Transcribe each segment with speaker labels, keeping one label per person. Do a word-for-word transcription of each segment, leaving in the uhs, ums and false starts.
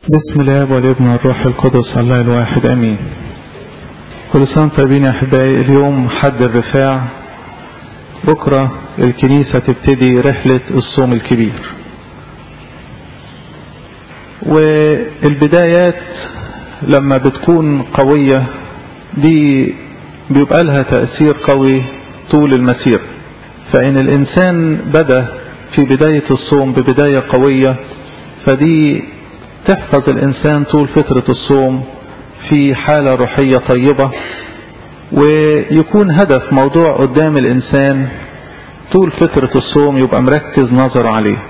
Speaker 1: بسم الله والابن والروح القدس الله الواحد امين. كل سنة طيبين يا احبائي. اليوم حد الرفاع، بكرة الكنيسة تبتدي رحلة الصوم الكبير، والبدايات لما بتكون قوية دي بيبقى لها تأثير قوي طول المسير. فإن الإنسان بدأ في بداية الصوم ببداية قوية فدي تحفظ الإنسان طول فترة الصوم في حالة روحية طيبة، ويكون هدف موضوع قدام الإنسان طول فترة الصوم يبقى مركز نظره عليه.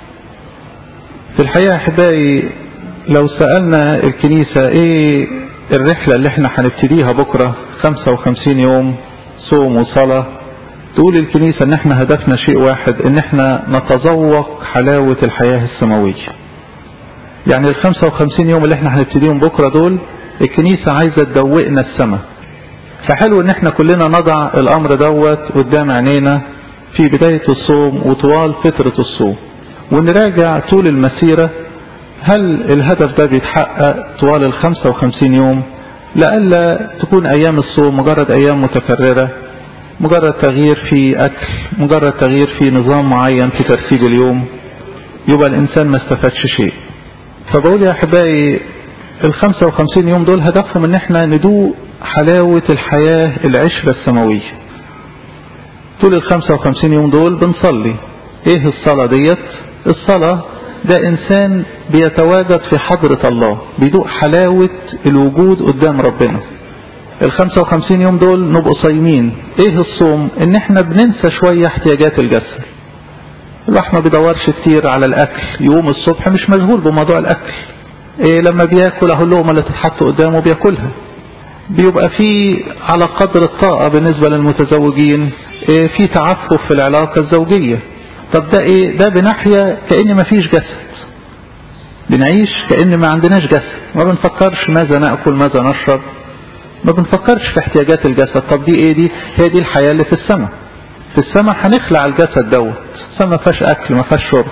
Speaker 1: في الحقيقة أحبائي لو سألنا الكنيسة ايه الرحلة اللي احنا هنبتديها بكرة خمسة وخمسين يوم صوم وصلاة، تقول الكنيسة ان احنا هدفنا شيء واحد، ان احنا نتذوق حلاوة الحياة السماوية. يعني ال خمسة وخمسين يوم اللي احنا هنبتديهم بكرة دول الكنيسة عايزة تدوقنا السماء. فحلو ان احنا كلنا نضع الامر دوت قدام عينينا في بداية الصوم وطوال فترة الصوم، ونراجع طول المسيرة هل الهدف ده بيتحقق طوال ال خمسة وخمسين يوم، لألا تكون ايام الصوم مجرد ايام متكررة، مجرد تغيير في اكل، مجرد تغيير في نظام معين في ترتيب اليوم، يبقى الانسان ما استفادش شيء. فبقول يا احبائي ال خمسة وخمسين يوم دول هدفهم ان احنا ندوق حلاوة الحياة العشرة السماوية. طول ال خمسة وخمسين يوم دول بنصلي. ايه الصلاة ديت؟ الصلاة ده انسان بيتواجد في حضرة الله، بيدوق حلاوة الوجود قدام ربنا. ال خمسة وخمسين يوم دول نبقوا صايمين. ايه الصوم؟ ان احنا بننسى شوية احتياجات الجسد. الواحد ما بيدورش كتير على الاكل، يقوم الصبح مش مشغول بموضوع الاكل. إيه لما بياكل اهو اللقمه اللي تتحط قدامه بياكلها. بيبقى في على قدر الطاقه بالنسبه للمتزوجين إيه في تعفف في العلاقه الزوجيه. طب ده ايه؟ ده بناحيه كأن ما فيش جسد، بنعيش كأن ما عندناش جسد، ما بنفكرش ماذا ناكل ماذا نشرب، ما بنفكرش في احتياجات الجسد. طب دي ايه؟ دي هي دي الحياه اللي في السماء. في السماء هنخلع الجسد دوت، السماء ما فيهاش اكل ما فيهاش شرب.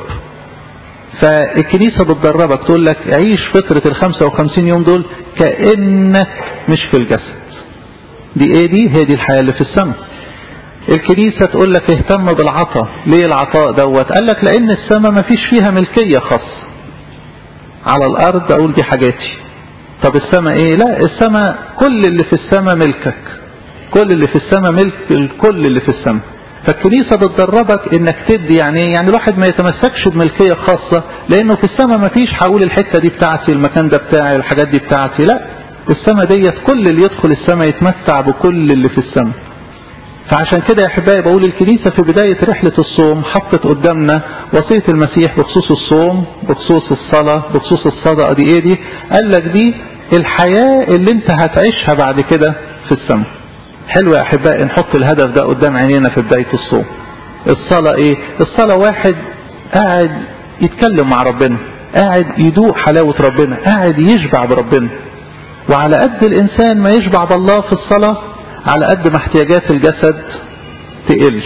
Speaker 1: فالكنيسة بتدربك تقول لك عيش فترة ال خمسة وخمسين يوم دول كأنك مش في الجسد. دي ايه؟ دي هي دي الحياة اللي في السماء. الكنيسة تقول لك اهتم بالعطاء. ليه العطاء دوت؟ قال لك لان السماء ما فيش فيها ملكية خاصة. على الارض اقول دي حاجاتي. طب السماء ايه؟ لا، السماء كل اللي في السماء ملكك، كل اللي في السماء ملك الكل اللي في السماء. فالكنيسة بتدربك انك تدي. يعني يعني الواحد ما يتمسكش بملكية خاصة، لانه في السماء ما فيش هقول الحتة دي بتاعتي، المكان ده بتاعي، الحاجات دي بتاعتي. لا، السماء ديت كل اللي يدخل السماء يتمتع بكل اللي في السماء. فعشان كده يا احبائي بقول الكنيسة في بداية رحلة الصوم حطت قدامنا وصية المسيح بخصوص الصوم، بخصوص الصلاة، بخصوص الصدقة. دي ايه دي؟ قال لك دي الحياة اللي انت هتعيشها بعد كده في السماء. حلو يا احبائي نحط الهدف ده قدام عينينا في بداية الصوم. الصلاة ايه؟ الصلاة واحد قاعد يتكلم مع ربنا، قاعد يدوق حلاوة ربنا، قاعد يشبع بربنا. وعلى قد الانسان ما يشبع بالله في الصلاة على قد ما احتياجات الجسد تقل.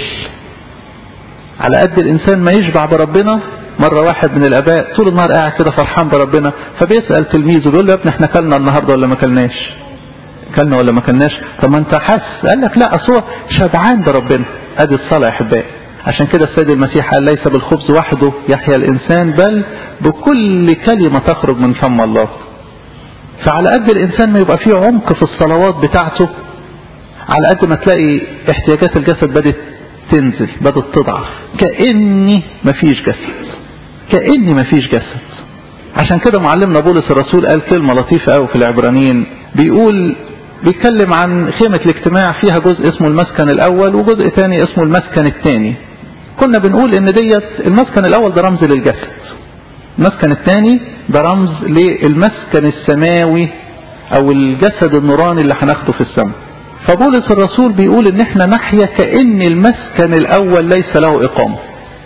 Speaker 1: على قد الانسان ما يشبع بربنا. مرة واحد من الاباء طول النهار قاعد كده فرحان بربنا، فبيسأل تلميذه بيقول له يا ابني احنا كلنا النهاردة ولا ما كلناش؟ كلنا ولا ما كلناش؟ طب ما انت حاسس. قال لك لا، اصل شبعان بربنا. ادي الصلاة يا احبائي. عشان كده السيد المسيح قال ليس بالخبز وحده يحيا الانسان بل بكل كلمة تخرج من فم الله. فعلى قد الانسان ما يبقى فيه عمق في الصلوات بتاعته، على قد ما تلاقي احتياجات الجسد بدت تنزل، بدت تضعف، كأني ما فيش جسد، كأني ما فيش جسد. عشان كده معلمنا بولس الرسول قال كلمة لطيفة قوي في العبرانيين، بيقول بيتكلم عن خيمة الاجتماع، فيها جزء اسمه المسكن الاول وجزء ثاني اسمه المسكن الثاني. كنا بنقول ان ديت المسكن الاول ده رمز للجسد، المسكن الثاني ده رمز للمسكن السماوي او الجسد النوراني اللي هناخده في السماء. فبولس الرسول بيقول ان احنا نحيا كأن المسكن الاول ليس له اقامة.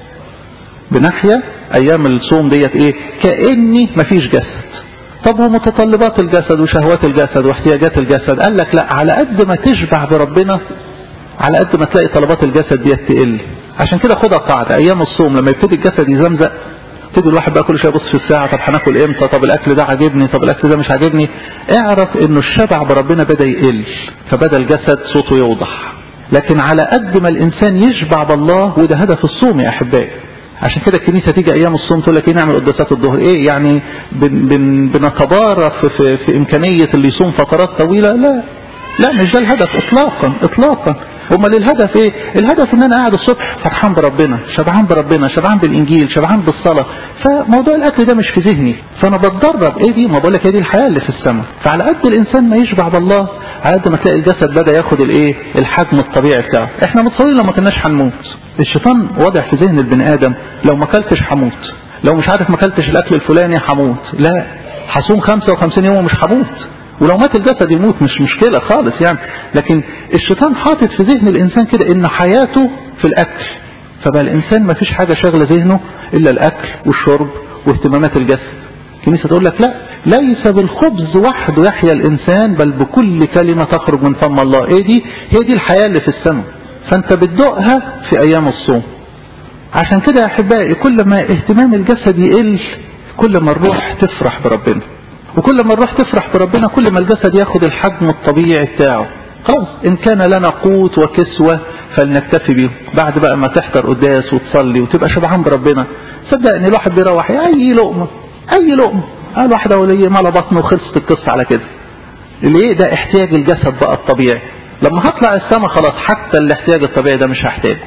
Speaker 1: بنحيا ايام الصوم ديت ايه؟ كأني مفيش جسد. طب ومتطلبات الجسد وشهوات الجسد واحتياجات الجسد؟ قال لك لا، على قد ما تشبع بربنا على قد ما تلاقي طلبات الجسد ديت تقل. عشان كده خدها قاعدة، ايام الصوم لما يبتدي الجسد يزمزق تدي الواحد بقى كل شويه يبص في الساعه، طب هناكل امتى، طب الاكل ده عاجبني، طب الاكل ده مش عاجبني. اعرف انه الشبع بربنا بدا يقل، فبدا الجسد صوته يوضح. لكن على قد ما الانسان يشبع بالله، وده هدف الصوم يا احبائي. عشان كده الكنيسه تيجي ايام الصوم تقول لك ايه، نعمل قداسات الظهر، ايه يعني بن بن بنتبارى في, في, في امكانيه اللي يصوم فترات طويله؟ لا لا، مش ده الهدف اطلاقا اطلاقا. امال الهدف ايه؟ الهدف ان انا قاعد الصبح فرحان بربنا، شبعان بربنا، شبعان بالانجيل، شبعان بالصلاه. فموضوع الاكل ده مش في ذهني، فانا بتدرب. ايه دي؟ ما بقول لك هي دي الحياه اللي في السماء. فعلى قد الانسان ما يشبع بالله، على قد ما تلاقي الجسد بدا ياخد الايه، الحجم الطبيعي بتاعه. احنا متصورين لو ما كناش هنموت. الشيطان واضح في ذهن البني ادم، لو ما اكلتش هموت، لو مش عارف ما اكلتش الاكل الفلاني هموت. لا، هصوم خمسة وخمسين يوم ومش هموت، ولو مات الجسد يموت، مش مشكلة خالص يعني. لكن الشيطان حاطط في ذهن الإنسان كده إن حياته في الأكل، فبقى الإنسان ما فيش حاجة شغلة ذهنه إلا الأكل والشرب واهتمامات الجسد. الكنيسة تقول لك لا، ليس بالخبز وحده يحيا الإنسان بل بكل كلمة تخرج من فم الله. إيه دي؟ هي دي الحياة اللي في السماء، فأنت بتدوقها في أيام الصوم. عشان كده يا أحبائي، كل ما اهتمام الجسد يقل، كل ما الروح تفرح بربنا، وكل ما الروح تفرح بربنا كل ما الجسد ياخد الحجم الطبيعي بتاعه. خلاص، ان كان لنا قوت وكسوة فلنكتفي بيه. بعد بقى ما تحضر قداس وتصلي وتبقى شبعان بربنا، صدق ان الواحد بيروح اي لقمة اي لقمة قال واحدة وليه مال بطنه وخلصت القصة على كده. ليه؟ ده احتياج الجسد بقى الطبيعي. لما هطلع السماء خلاص حتى الاحتياج الطبيعي ده مش هحتاجه.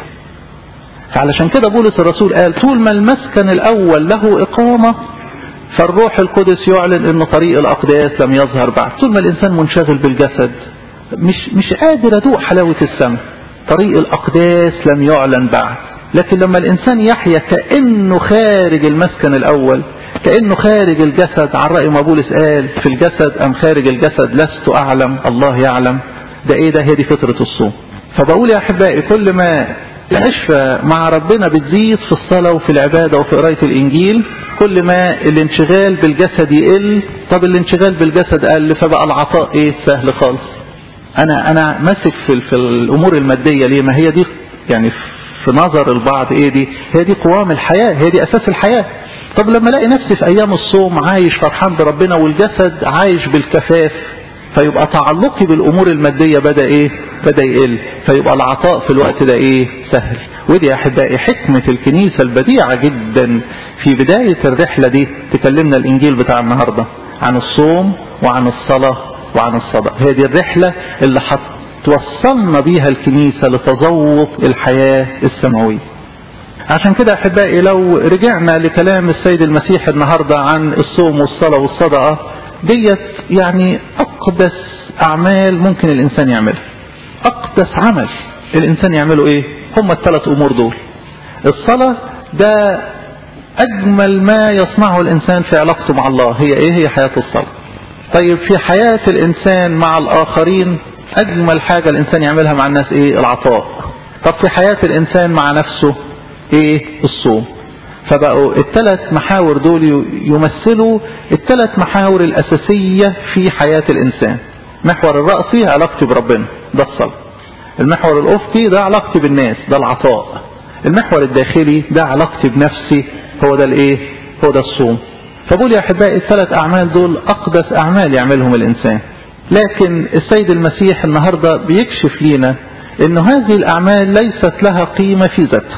Speaker 1: فعلشان كده بولس الرسول قال طول ما المسكن الاول له اقامة، فالروح القدس يعلن ان طريق الاقداس لم يظهر بعد. طول ما الانسان منشغل بالجسد مش مش قادر ادوق حلاوة السماء. طريق الاقداس لم يعلن بعد. لكن لما الانسان يحيا كأنه خارج المسكن الاول، كأنه خارج الجسد، على رأي ما بولس قال في الجسد ام خارج الجسد لست اعلم الله يعلم. ده ايه ده؟ هي دي فطرة الصوم. فبقول يا احبائي، كل ما العشرة مع ربنا بتزيد في الصلاة وفي العبادة وفي قراية الإنجيل، كل ما الانشغال بالجسد يقل. طب الانشغال بالجسد قل، فبقى العطاء ايه؟ سهل خالص. انا انا ماسك في, في الامور المادية. ليه؟ ما هي دي يعني في نظر البعض ايه دي؟ هي دي قوام الحياة، هي دي اساس الحياة. طب لما الاقي نفسي في ايام الصوم عايش فرحان بربنا والجسد عايش بالكفاف، فيبقى تعلقي بالامور المادية بدأ ايه؟ بدأ يقل، فيبقى العطاء في الوقت ده ايه؟ سهل. ودي يا احبائي حكمة الكنيسة البديعة جدا في بداية الرحلة دي. تكلمنا الانجيل بتاع النهاردة عن الصوم وعن الصلاة وعن الصدقة. هي دي الرحلة اللي هتوصلنا بيها الكنيسة لتذوق الحياة السماوية. عشان كده احبائي، لو رجعنا لكلام السيد المسيح النهاردة عن الصوم والصلاة والصدقة، ديت يعني اقدس اعمال ممكن الانسان يعملها. اقدس عمل الانسان يعمله ايه؟ هم الثلاث امور دول. الصلاة ده اجمل ما يصنعه الانسان في علاقته مع الله. هي ايه؟ هي حياة الصلاة. طيب في حياة الانسان مع الاخرين، اجمل حاجة الانسان يعملها مع الناس ايه؟ العطاء. طب في حياة الانسان مع نفسه ايه؟ الصوم. فبقوا الثلاث محاور دول يمثلوا الثلاث محاور الاساسية في حياة الانسان. محور الرأسي علاقتي بربنا، ده الصلاة. المحور الافقي ده علاقتي بالناس، ده العطاء. المحور الداخلي ده علاقتي بنفسي، هو ده الايه؟ هو ده الصوم. فبقول يا احبائي الثلاث اعمال دول اقدس اعمال يعملهم الانسان. لكن السيد المسيح النهاردة بيكشف لينا انه هذه الاعمال ليست لها قيمة في ذاتها.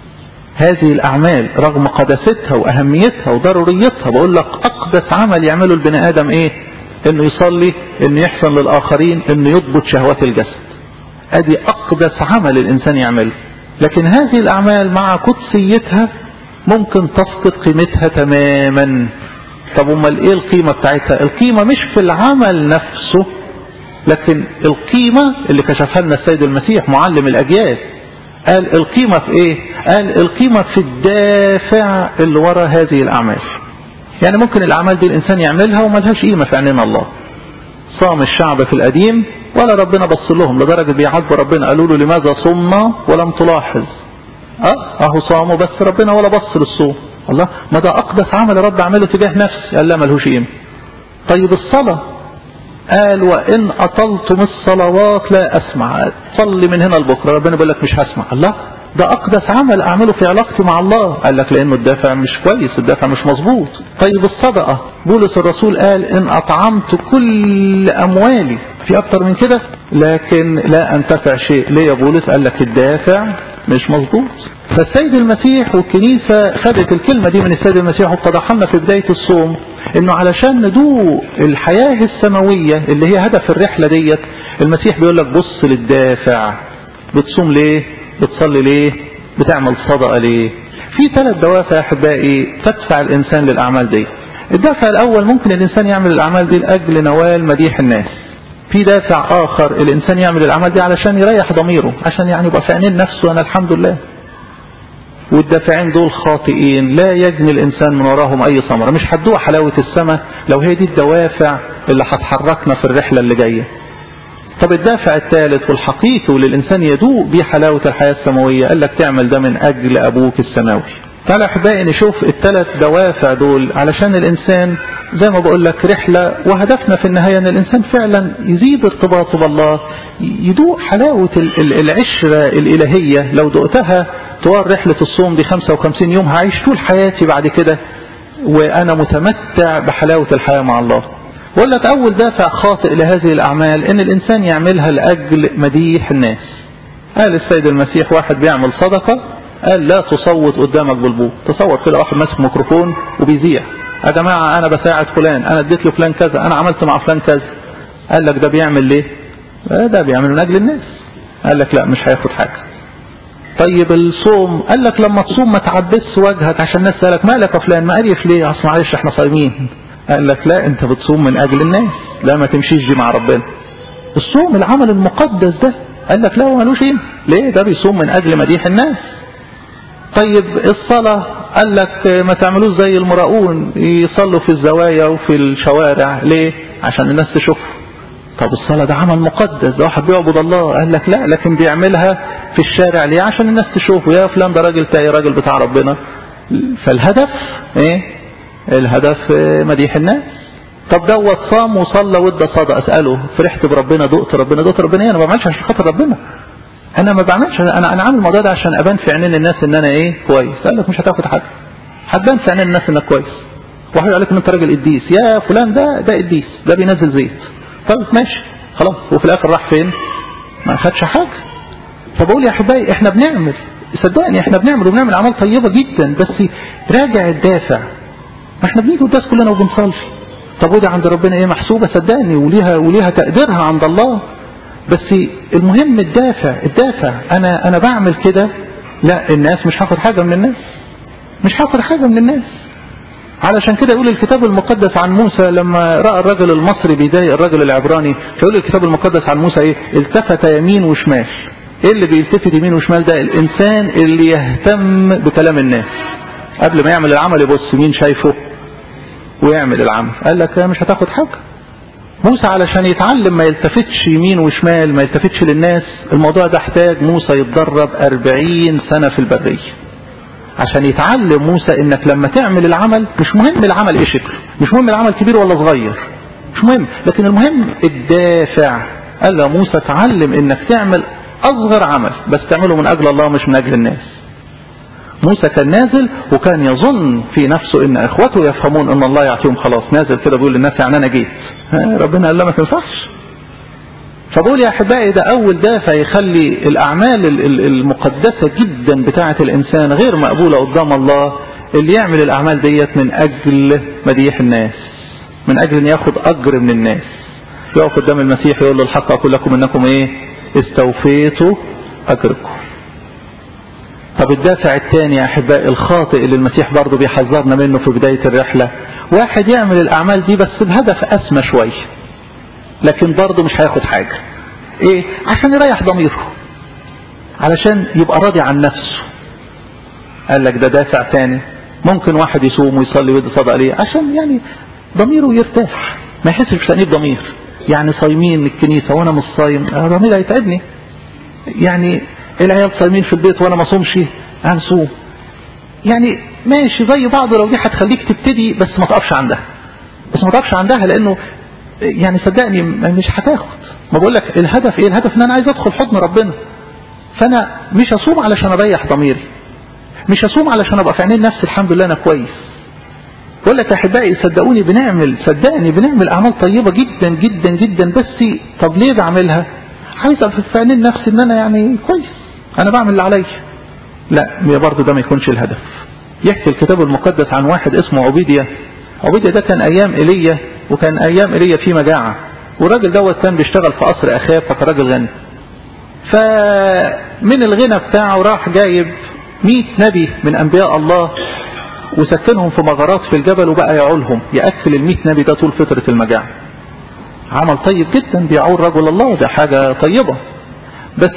Speaker 1: هذه الاعمال رغم قداستها واهميتها وضروريتها، بقول لك اقدس عمل يعمله البني ادم ايه؟ انه يصلي، انه يحسن للاخرين، انه يضبط شهوات الجسد. ادي اقدس عمل الانسان يعمله. لكن هذه الاعمال مع قدسيتها ممكن تفقد قيمتها تماما. طب امال ايه القيمة بتاعتها؟ القيمة مش في العمل نفسه، لكن القيمة اللي كشفها لنا السيد المسيح معلم الاجيال. قال القيمة في ايه؟ قال القيمة في الدافع اللي وراء هذه الاعمال. يعني ممكن الاعمال دي الانسان يعملها وملهاش قيمة في عينين الله. صام الشعب في القديم ولا ربنا بص لهم، لدرجة بيعاتبوا ربنا قالوا له لماذا صمنا ولم تلاحظ؟ اه اهو صاموا بس ربنا ولا بص للصوم. الله، ما ده اقدس عمل رب اعمله تجاه نفسي. قال لا، ملهوش قيمة. طيب الصلاة، قال وان اطلتم الصلوات لا اسمع. صلي من هنا لبكره، ربنا بيقول لك مش هسمع. الله، ده أقدس عمل أعمله في علاقتي مع الله. قال لك لأنه الدافع مش كويس، الدافع مش مظبوط. طيب الصدقة، بولس الرسول قال إن أطعمت كل أموالي، في أكتر من كده لكن لا أنتفع شيء. ليه يا بولس؟ قال لك الدافع مش مظبوط. فالسيد المسيح والكنيسة خدت الكلمة دي من السيد المسيح واتضح لنا في بداية الصوم إنه علشان ندوق الحياة السماوية اللي هي هدف الرحلة ديت، المسيح بيقول لك بص للدافع. بتصوم ليه؟ بتصلي ليه؟ بتعمل صدقة ليه؟ في ثلاث دوافع أحبائي تدفع الإنسان للأعمال دي. الدافع الأول ممكن الإنسان يعمل الأعمال دي لأجل نوال مديح الناس. في دافع آخر الإنسان يعمل الأعمال دي علشان يريح ضميره، عشان يعني يبقى في عينين نفسه أنا الحمد لله. والدافعين دول خاطئين، لا يجني الإنسان من وراهم أي ثمرة. مش هتدوق حلاوة السماء لو هي دي الدوافع اللي هتحركنا في الرحلة اللي جاية. طب الدافع الثالث والحقيقي واللي الإنسان يدوق بيه حلاوة الحياة السماوية، قال لك تعمل ده من أجل أبوك السماوي. تعالى أحبائي نشوف الثلاث دوافع دول علشان الإنسان زي ما بقول لك رحلة، وهدفنا في النهاية أن الإنسان فعلا يزيد ارتباطه بالله، يدوق حلاوة العشرة الإلهية. لو دقتها طوال رحلة الصوم دي خمسة وخمسين يوم هعيش طول حياتي بعد كده وأنا متمتع بحلاوة الحياة مع الله. وقال لك أول دافع خاطئ لهذه الأعمال إن الإنسان يعملها لأجل مديح الناس. قال السيد المسيح واحد بيعمل صدقة، قال لا تصوت قدامك بالبوق. تصور كده واحد ماسك ميكروفون وبيذيع، يا جماعة أنا بساعد فلان، أنا اديت له فلان كذا، أنا عملت مع فلان كذا. قال لك ده بيعمل ليه؟ ده بيعمل من أجل الناس. قال لك لا مش هياخد حاجة. طيب الصوم، قال لك لما تصوم ما تعبس وجهك عشان الناس تسألك مالك يا فلان مقريف ليه؟ أصل معلش احنا صايمين. قال لك لا انت بتصوم من أجل الناس، لا ما تمشيش دي مع ربنا. الصوم العمل المقدس ده، قال لك لا هو مالوش ايه؟ ليه؟ ده بيصوم من أجل مديح الناس. طيب الصلاة، قال لك ما تعملوش زي المراؤون يصلوا في الزوايا وفي الشوارع. ليه؟ عشان الناس تشوف. طب الصلاة ده عمل مقدس، ده واحد بيعبد الله. قال لك لا لكن بيعملها في الشارع ليه؟ عشان الناس تشوفه، يا فلان ده راجل تاي، راجل بتاع ربنا. فالهدف ايه؟ الهدف مديح الناس. طب دوت صام وصلى وادى صدقة، اسأله فرحت بربنا، دقت ربنا، دقت ربنا ايه؟ انا ما بعملش عشان خاطر ربنا، انا ما بعملش، انا انا عامل الموضوع ده عشان ابان في عينين الناس ان انا ايه كويس. قال لك مش هتاخد حاجه، هتبان في عينين الناس انك كويس، واحد قال لك ان انت راجل قديس، يا فلان ده ده قديس، ده بينزل زيت. طب ماشي خلاص، وفي الاخر راح فين؟ ما خدش حاجه. فبقول يا احبائي احنا بنعمل، صدقني احنا بنعمل وبنعمل اعمال طيبه جدا، بس راجع الدافع. ما احنا بنيجي قداس كلنا وبنصلي، طب ودي عند ربنا ايه؟ محسوبه صدقني، وليها وليها تقديرها عند الله. بس المهم الدافع، الدافع انا انا بعمل كده لا الناس مش هاخد حاجه من الناس، مش هاخد حاجه من الناس. علشان كده يقول الكتاب المقدس عن موسى لما راى الرجل المصري بيضايق الرجل العبراني، فيقول الكتاب المقدس عن موسى ايه؟ التفت يمين وشمال. ايه اللي بيلتفت يمين وشمال ده؟ الانسان اللي يهتم بكلام الناس، قبل ما يعمل العمل يبص مين شايفه ويعمل العمل. قال لك مش هتاخد حاجه. موسى علشان يتعلم ما يلتفتش يمين وشمال، ما يلتفتش للناس، الموضوع ده احتاج موسى يتدرب أربعين سنة في البرية عشان يتعلم موسى انك لما تعمل العمل مش مهم العمل ايه شكله، مش مهم العمل كبير ولا صغير، مش مهم، لكن المهم الدافع. قال له موسى تعلم انك تعمل اصغر عمل بس تعمله من اجل الله مش من اجل الناس. موسى كان نازل وكان يظن في نفسه ان اخوته يفهمون ان الله يعطيهم خلاص، نازل كده بيقول للناس يعني انا جيت، ربنا قال له ما تنفعش. فبقول يا احبائي ده اول دافع يخلي الاعمال المقدسة جدا بتاعة الانسان غير مقبولة قدام الله، اللي يعمل الاعمال ديت من اجل مديح الناس، من اجل ان ياخد اجر من الناس. يقف قدام المسيح يقول له الحق اقول لكم انكم ايه؟ استوفيتوا اجركم. طب الدافع الثاني يا احبائي الخاطئ اللي المسيح برضه بيحذرنا منه في بداية الرحلة، واحد يعمل الاعمال دي بس بهدف اسمى شوية، لكن برضه مش هياخد حاجة. ايه؟ عشان يريح ضميره، علشان يبقى راضي عن نفسه. قال لك ده دافع ثاني. ممكن واحد يصوم ويصلي ويدي صدقة ليه؟ عشان يعني ضميره يرتاح، ما يحسش بتأنيب ضمير. يعني صايمين الكنيسة وانا مش صايم، ضميري هيتعبني. يعني العيال صايمين في البيت وانا ما صومش، هنصوم. يعني ماشي زي بعض، لو دي هتخليك تبتدي بس ما تقفش عندها، بس ما تقفش عندها لانه يعني صدقني مش هتاخد. ما بقول لك الهدف ايه؟ الهدف ان انا عايز ادخل حضن ربنا. فانا مش اصوم علشان اريح ضميري، مش اصوم علشان ابقى في عينين نفسي الحمد لله انا كويس. بقول لك يا احبائي صدقوني بنعمل صدقني بنعمل اعمال طيبه جدا جدا جدا، بس طب ليه بعملها؟ عايز ابقى في عينين نفسي ان انا يعني كويس، انا بعمل اللي عليا. لا برضه ده ما يكونش الهدف. يحكي الكتاب المقدس عن واحد اسمه عبيدية. عبيدية ده كان ايام ايليا، وكان ايام ايليا في مجاعه، والراجل دوت كان بيشتغل في قصر اخاب، فكان راجل غني. فمن الغنى بتاعه راح جايب مئة نبي من انبياء الله وسكنهم في مغارات في الجبل، وبقى يعولهم يأكل المئة نبي ده طول فترة المجاعة. عمل طيب جدا، بيعول رجل الله، ده حاجة طيبة. بس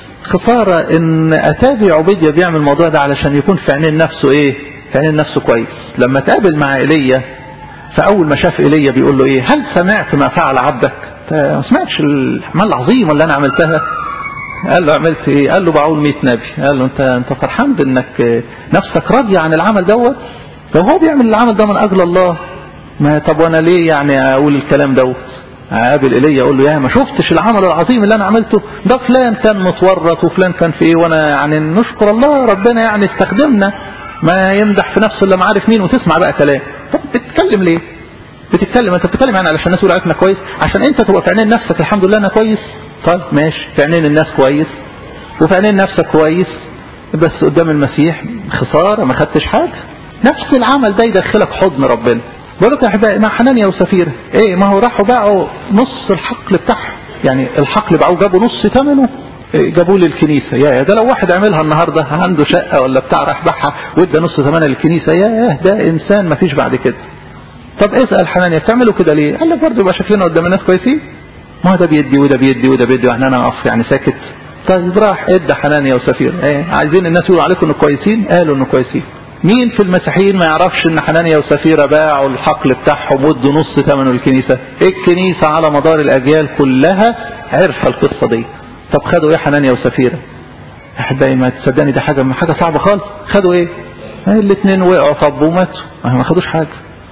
Speaker 1: خسارة ان اتابع عبيدية بيعمل الموضوع ده علشان يكون في عينين نفسه ايه؟ في عينين نفسه كويس. لما تقابل مع ايليا، فاول ما شاف ايليا بيقول له ايه؟ هل سمعت ما فعل عبدك؟ ما سمعتش الاعمال العظيمة اللي انا عملتها؟ قال له عملت ايه؟ قال له بعول مئة نبي. قال له انت انت فرحان بانك نفسك راضية عن العمل دوت؟ لو هو بيعمل العمل ده من اجل الله، ما طب وانا ليه يعني اقول الكلام دوت؟ قابل ايليا اقول له يا ما شفتش العمل العظيم اللي انا عملته؟ ده فلان كان متورط وفلان كان في ايه، وانا يعني نشكر الله ربنا يعني استخدمنا. ما يمدح في نفسه الا ما عارف مين، وتسمع بقى كلام. طب بتتكلم ليه؟ بتتكلم انت بتتكلم يعني علشان الناس يقولوا عليك كويس، عشان انت تبقى في عينين نفسك الحمد لله انا كويس. طيب ماشي، في عينين الناس كويس وفي عينين نفسك كويس، بس قدام المسيح خسارة ما خدتش حاجة. نفس العمل ده يدخلك حضن ربنا. بقولك يا احبائي مع حنانيا وسفيرة ايه، ما هو راحوا باعوا نص الحقل بتاعهم، يعني الحقل باعوه جابوا نص ثمنه جابوه للكنيسة. يا ده لو واحد عملها النهاردة عنده شقة ولا بتاع راح باعها وادى نص ثمنها للكنيسة، يا ده انسان ما فيش بعد كده. طب اسأل حنانيا بتعملوا كده ليه؟ قال لك برضه يبقى شكلنا قدام الناس كويسين، ما ده بيدي وده بيدي وده بيدي واحنا انا اقف يعني ساكت. طيب راح ادى حنانيا وسفيرة ايه، عايزين الناس يقولوا عليكم انه كويسين؟ قالوا انه كويسين. مين في المسيحيين ما يعرفش ان حنانيا وسفيرة باعوا الحقل بتاعهم وادوا نص ثمنه الكنيسة؟ الكنيسة على مدار الاجيال كلها عرف القصة دي. طب خدوا ايه حنانيا وسفيرة؟ احبائي ما تصدقني ده حاجة حاجة صعبة خالص. خدوا ايه؟ الاثنين وقعوا طب وماتوا، ما خدوش حاجة.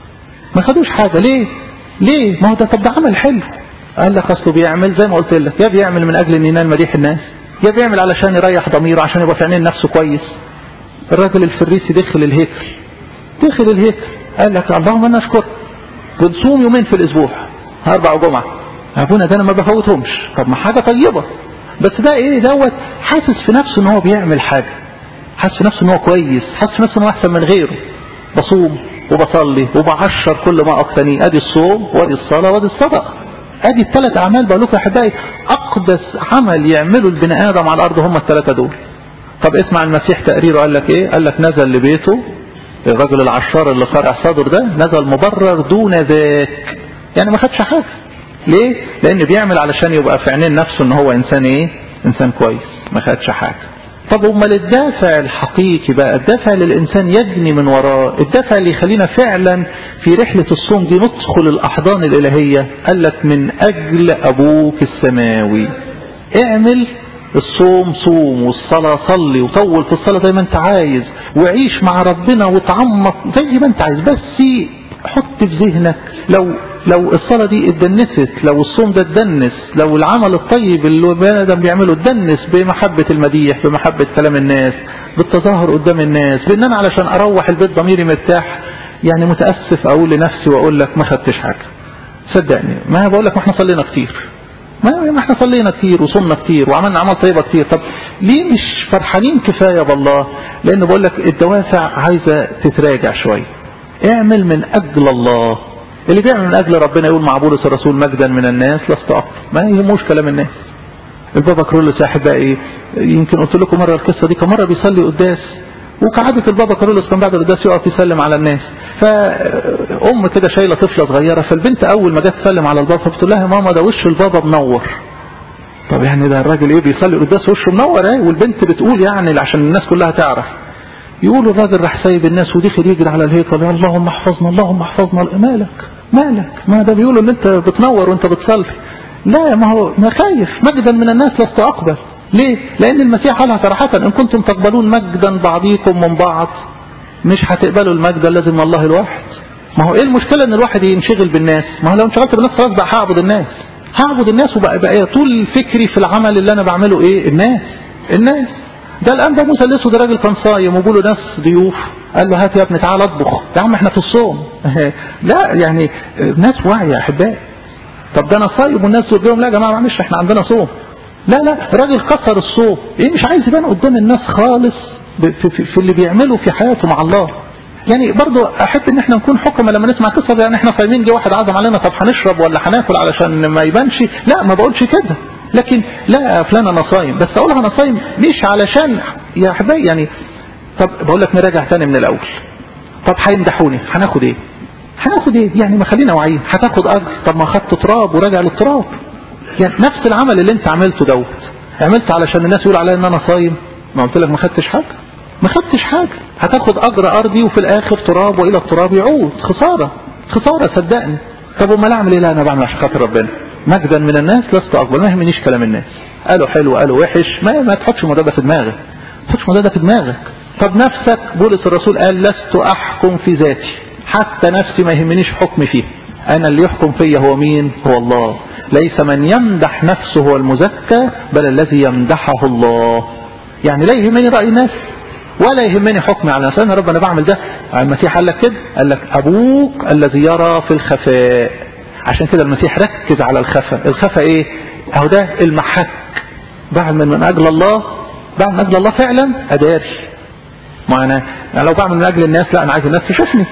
Speaker 1: ما خدوش حاجة ليه؟ ليه؟ ما هو ده طب ده عمل حلو. قال لك اصله بيعمل زي ما قلت لك، يا بيعمل من اجل ان ينال مديح الناس، يا بيعمل علشان يريح ضميره عشان يبقى في عينين نفسه كويس. الراجل الفريسي دخل الهيكل دخل الهيكل قال لك اللهم انا اشكر، بنصوم يومين في الاسبوع اربع جمعة، ابونا ده انا ما بفوتهمش. طب ما حاجة طيبة، بس ده ايه دوت؟ حاسس في نفسه ان هو بيعمل حاجة، حاسس في نفسه ان هو كويس، حاسس في نفسه ان هو احسن من غيره. بصوم وبصلي وبعشر كل ما اقتني، ادي الصوم وادي الصلاة وادي الصدقة، ادي الثلاث اعمال. بقول لكم يا احبائي اقدس عمل يعمله البني ادم على الارض هم الثلاثه دول. طب اسمع المسيح تقريره قال لك ايه؟ قال لك نزل لبيته الرجل العشار اللي قرع صدر ده، نزل مبرر دون ذاك، يعني ما خدش حاجه. ليه؟ لان بيعمل علشان يبقى في عينين نفسه ان هو انسان ايه؟ انسان كويس، ما خدش حاجه. طب امال الدافع الحقيقي بقى، الدافع للانسان يجني من وراه، الدافع اللي يخلينا فعلا في رحلة الصوم دي ندخل الاحضان الالهية، قال لك من اجل ابوك السماوي. اعمل الصوم صوم والصلاة صلي وطول في الصلاة زي ما انت عايز، وعيش مع ربنا وتعمق زي ما انت عايز، بس حط في ذهنك لو لو الصلاة دي اتدنست، لو الصوم ده اتدنس، لو العمل الطيب اللي البني ادم بيعمله اتدنس بمحبة المديح، بمحبة كلام الناس، بالتظاهر قدام الناس، بان انا علشان اروح البيت ضميري مرتاح يعني متأسف اقول لنفسي واقول لك ما خدتش حاجة. صدقني ما بقول لك ما احنا صلينا كتير، ما احنا صلينا كتير وصمنا كتير وعملنا اعمال طيبة كتير، طب ليه مش فرحانين كفاية بالله؟ لان بقول لك الدوافع عايزة تتراجع شوية. اعمل من اجل الله. اللي بيعمل من اجل ربنا يقول مع بولس الرسول مجدا من الناس لست اقبل، ما يهموش كلام الناس. البابا كارولوس يا احبائي يمكن قلت لكم مرة القصة دي، كم مرة بيصلي قداس، وكعادة البابا كارولوس كان بعد القداس يقف يسلم على الناس، فأم كده شايلة طفلة صغيرة، فالبنت أول ما جت تسلم على البابا بتقول لها ماما ده وش البابا منور. طب يعني ده الراجل ايه بيصلي القداس وشه منور ايه؟ والبنت بتقول يعني عشان الناس كلها تعرف. يقولوا الراجل راح سايب الناس ودخل يجري على الهيكل، اللهم احفظنا اللهم احفظنا. مالك مالك؟ ما ده بيقولوا ان انت بتنور وانت بتصلي. لا ما هو ما خايف، مجدا من الناس لست اقبل. ليه؟ لان المسيح قالها صراحة ان كنتم تقبلون مجدا بعضيكم من بعض مش هتقبلوا المجد لازم الله الواحد. ما هو ايه المشكلة ان الواحد ينشغل بالناس؟ ما هو لو انشغلت بالناس خلاص بقى هعبد الناس، هعبد الناس وبقى بقى طول فكري في العمل اللي انا بعمله ايه؟ الناس. الناس. ده الأنبا موسى الأسود ده راجل كان صايم وجوله ناس ضيوف، قال له هات يا ابني تعال اطبخ. يا عم احنا في الصوم. لا يعني ناس واعية يا أحبائي. طب ده أنا صايم والناس تقول لهم لا يا جماعة معلش احنا عندنا صوم. لا لا راجل كسر الصوم. ايه مش عايز يبان قدام الناس خالص في, في, في اللي بيعمله في حياته مع الله. يعني برضو احب ان احنا نكون حكمة لما نسمع قصة يعني احنا صايمين جه واحد عزم علينا طب هنشرب ولا هناكل علشان ما يبانش. لا ما بقولش كده، لكن لا فلان انا صايم، بس اقولها انا صايم مش علشان يا احبائي يعني. طب بقول لك نراجع تاني من الاول. طب هيمدحوني هناخد ايه؟ هناخد ايه يعني؟ ما خلينا واعيين. هتاخد اجر؟ طب ما خدت تراب وراجع للتراب. يعني نفس العمل اللي انت عملته دوت عملت علشان الناس يقول عليا ان انا صايم، ما قلت لك ما خدتش حاجه؟ ما خدتش حاجه. هتاخد اجر ارضي وفي الاخر تراب والى التراب يعود. خساره خساره صدقني. طب وما اعمل ايه؟ لا انا بعمل عشان خاطر ربنا، مجدا من الناس لست اقبل، ما يهمنيش كلام الناس، قالوا حلو قالوا وحش، ما ما تحطش الموضوع ده في دماغك، ما تحطش الموضوع ده في دماغك. طب نفسك بولس الرسول قال لست احكم في ذاتي، حتى نفسي ما يهمنيش حكمي فيه، انا اللي يحكم فيا هو مين؟ هو الله. ليس من يمدح نفسه هو المزكى بل الذي يمدحه الله. يعني لا يهمني رأي الناس ولا يهمني حكمي على نفسي. انا رب انا بعمل ده. المسيح قال لك كده، قال لك ابوك الذي يرى في الخفاء. عشان كده المسيح ركز على الخفاء. الخفاء ايه؟ اهو ده المحك. بعمل من اجل الله، بعمل من اجل الله فعلا اداري. ما انا يعني لو بعمل من اجل الناس لا انا عايز الناس تشوفني،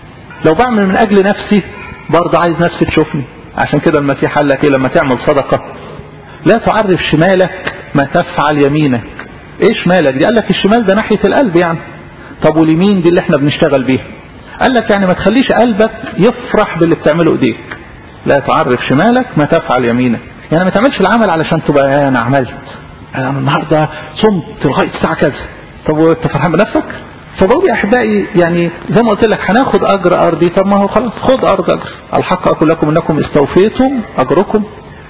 Speaker 1: لو بعمل من اجل نفسي برضه عايز نفسي تشوفني. عشان كده المسيح قال لك ايه لما تعمل صدقة؟ لا تعرف شمالك ما تفعل يمينك. ايه شمالك دي؟ قال لك الشمال ده ناحية القلب يعني. طب واليمين دي اللي احنا بنشتغل بيها. قال لك يعني ما تخليش قلبك يفرح باللي بتعمله ايديك. لا تعرف شمالك ما تفعل يمينك. يعني ما تعملش العمل علشان تبقى انا عملت انا النهارده صمت لغايه الساعه كذا. طب وانت فرحان بنفسك؟ فبقول يا احبائي يعني زي ما قلت لك هناخد اجر ارضي. طب ما هو خلاص خد ارض اجر. الحق اقول لكم انكم استوفيتم اجركم.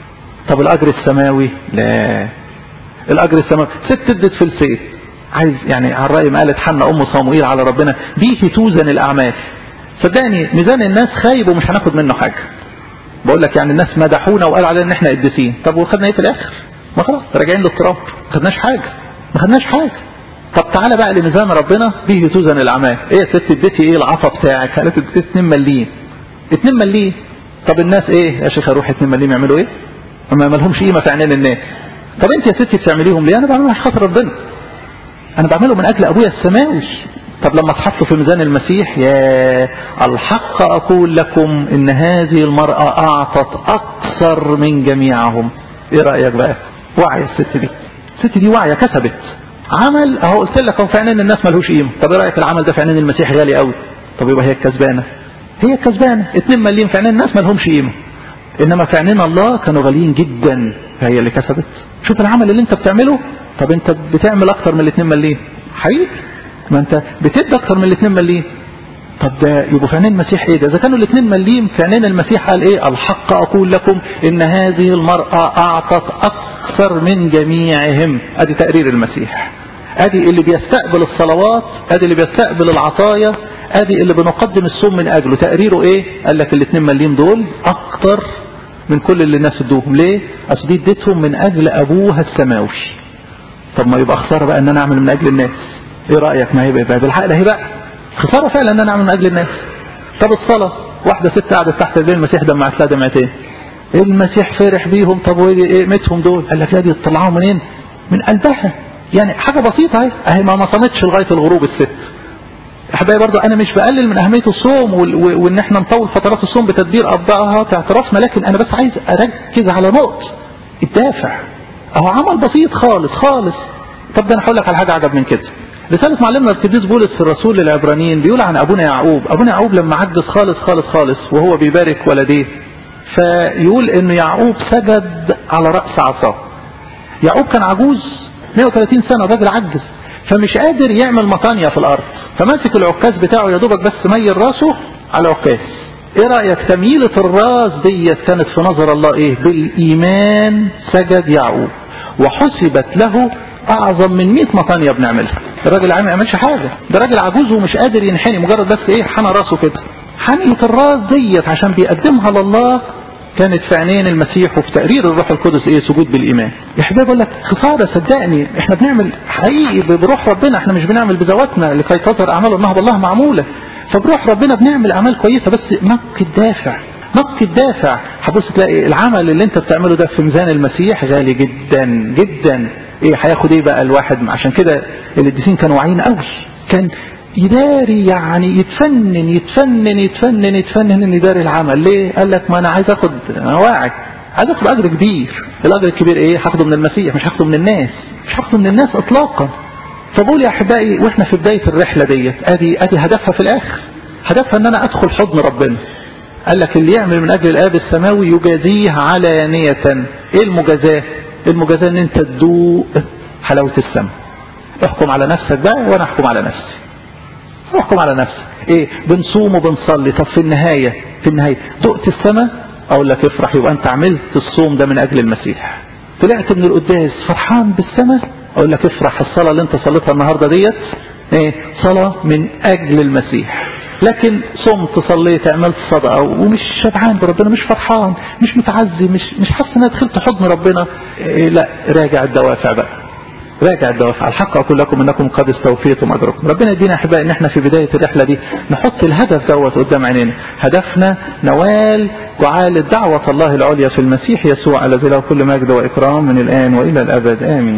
Speaker 1: طب الاجر السماوي؟ لا الاجر السماوي ست ادت فلسين. عايز يعني على الراي ما قالت حنا ام صموئيل على ربنا به توزن الاعمال. صدقني ميزان الناس خايب ومش هناخد منه حاجه. بقول لك يعني الناس مدحونا وقال علينا ان احنا قديسين. طب وخدنا ايه في الاخر؟ ما خلاص راجعين للتراب، ما خدناش حاجه ما خدناش حاجه. طب تعالى بقى لميزان ربنا به توزن الاعمال. ايه يا ست اديتي ايه العطا بتاعك؟ قالت اديتي اتنين مليم. اتنين مليم. طب الناس ايه يا شيخ اروح اتنين مليم يعملوا ايه؟ ما مالهمش قيمه في عينين الناس. طب انت يا ستي بتعمليهم ليه؟ انا بعملهم عشان خاطر ربنا، انا بعمله من اجل ابويا السماوي. طب لما تحطوا في ميزان المسيح يا الحق اقول لكم ان هذه المرأة اعطت اكثر من جميعهم. ايه رأيك بقى؟ واعية الست دي، الست دي واعية كسبت عمل اهو. قلت لك هو في عينين الناس ملهوش قيمة. طب ايه رأيك العمل ده في عينين المسيح غالي قوي؟ طب يبقى هي الكسبانة، هي الكسبانة. اتنين مليم في عينين الناس ملهمش قيمة، انما في عينين الله كانوا غاليين جدا، فهي اللي كسبت. شوف العمل اللي انت بتعمله. طب انت بتعمل اكتر من الاتنين مليم حقيقي، ما انت بتدي اكتر من الاتنين مليم. طب ده يبقوا في عينين المسيح ايه ده؟ اذا كانوا الاتنين مليم في عينين المسيح قال ايه؟ الحق اقول لكم ان هذه المرأة اعطت اكثر من جميعهم. ادي تقرير المسيح، ادي اللي بيستقبل الصلوات، ادي اللي بيستقبل العطايا، ادي اللي بنقدم الصوم من اجله. تقريره ايه؟ قال لك الاتنين مليم دول اكتر من كل اللي الناس ادوهم. ليه؟ اصل دي اديتهم من اجل ابوها السماوي. طب ما يبقى خساره بقى ان انا اعمل من اجل الناس. ايه رايك؟ ما يبقى بالحق ده بقى خساره فعلا ان انا اعمل من اجل الناس. طب الصلاه، واحده ست قعدت تحت رجلين المسيح دمعت لها دمعتين، المسيح فرح بيهم. طب وايه قيمتهم دول؟ قال لك لا دي تطلعهم منين؟ من قلبها. يعني حاجه بسيطه اهي اهي ما صامتش لغايه الغروب الست. احبائي برضو انا مش بقلل من اهميه الصوم وان احنا نطول فترات الصوم بتدبير ابضائها اعترافنا، لكن انا بس عايز اركز على نقطه الدافع. اهو عمل بسيط خالص خالص. طب ده انا هقول لك على حاجه اعجب من كده. رساله معلمنا القديس بولس الرسول للعبرانيين بيقول عن ابونا يعقوب. ابونا يعقوب لما عجز خالص خالص خالص وهو بيبارك ولديه، فيقول ان يعقوب سجد على راس عصاه. يعقوب كان عجوز مئة وثلاثين سنه، الراجل عجز فمش قادر يعمل مطانية في الارض، فماسك العكاز بتاعه يا دوبك بس ميل راسه على العكاز. ايه رأيك؟ تميلة الراس ديت كانت في نظر الله ايه؟ بالايمان سجد يعقوب وحسبت له اعظم من مئة مطانية بنعملها. الراجل ما يعملش حاجة، ده راجل عجوز ومش قادر ينحني، مجرد بس ايه؟ حنى راسه كده. حنية الراس ديت عشان بيقدمها لله كانت في عينين المسيح وفي تقرير الروح القدس ايه؟ سجود بالايمان. يا حبايبي اقول لك خساره، صدقني احنا بنعمل حقيقي بروح ربنا، احنا مش بنعمل بذواتنا لكي تظهر اعمال الله بالله معموله. فبروح ربنا بنعمل اعمال كويسه، بس نقي الدافع، نقي الدافع. هتبص تلاقي العمل اللي انت بتعمله ده في ميزان المسيح غالي جدا جدا. ايه هياخد ايه بقى الواحد؟ عشان كده القديسين كانوا واعيين قوي، كان يداري يعني يتفنن يتفنن يتفنن يتفنن ان يداري العمل. ليه؟ قال لك ما انا عايز اخد، انا واعي عايز اخد اجر كبير. الاجر الكبير ايه؟ هاخده من المسيح، مش هاخده من الناس، مش هاخده من الناس اطلاقا. فبقول يا احبائي واحنا في بدايه الرحله ديت، ادي ادي هدفها في الاخر، هدفها ان انا ادخل حضن ربنا. قال لك اللي يعمل من اجل الاب السماوي يجازيه علانيه. ايه المجازاه؟ المجازاه ان انت تدوق حلاوه السماء. احكم على نفسك بقى وانا احكم على نفسي. احكم على نفسك. ايه؟ بنصوم وبنصلي، طب في النهايه في النهايه دقت السماء؟ اقول لك افرح، يبقى انت عملت الصوم ده من اجل المسيح. طلعت من القداس فرحان بالسماء، اقول لك افرح، الصلاه اللي انت صليتها النهارده ديت ايه؟ صلاه من اجل المسيح. لكن صمت صليت عملت صدقه ومش شبعان بربنا، مش فرحان، مش متعزي، مش مش حاسس ان انا دخلت حضن ربنا، إيه؟ لا، راجع الدوافع بقى، راجع الدوافع. الحق اقول لكم انكم قد استوفيتم اجركم. ربنا يدينا احبائي ان احنا في بدايه الرحله دي نحط الهدف دوت قدام عينينا. هدفنا نوال وعالة دعوه الله العليا في المسيح يسوع الذي له كل مجد واكرام من الان والى الابد، امين.